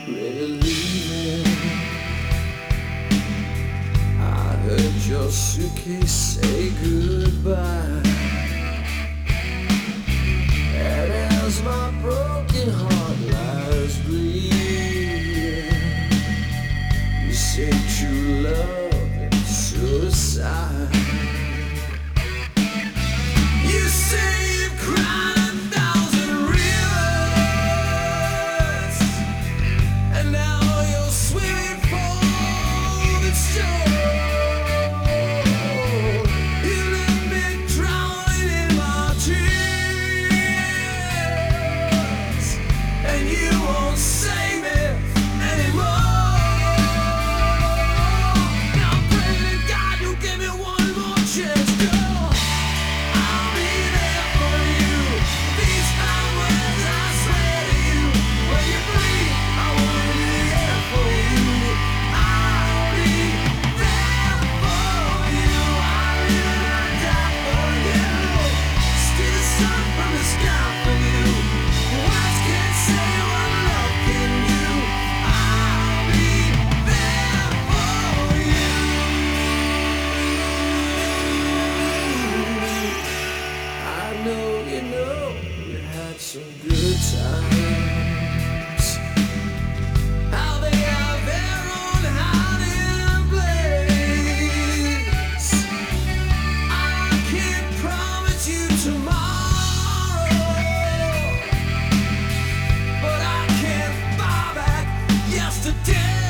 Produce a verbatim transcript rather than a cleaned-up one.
ready leaving. I heard your suitcase say goodbye, and as my broken heart lies bleeding, you say true love and suicide. You say you've cried a thousand rivers, and now you're swimming for the shore. You left me drowning in my tears, and you won't save me anymore. Now I'm praying to God you'll give me one more chance, girl. I'll be there for you. These hours I swear to you. When you bleed, I wanna be there for you. I'll be there for you. I live and die for you. Steal sun from the sky for you. Words can't say what love can do. I'll be there for you. I know you know we had some good times. How they have their own hiding place. I can't promise you tomorrow, but I can't buy back yesterday.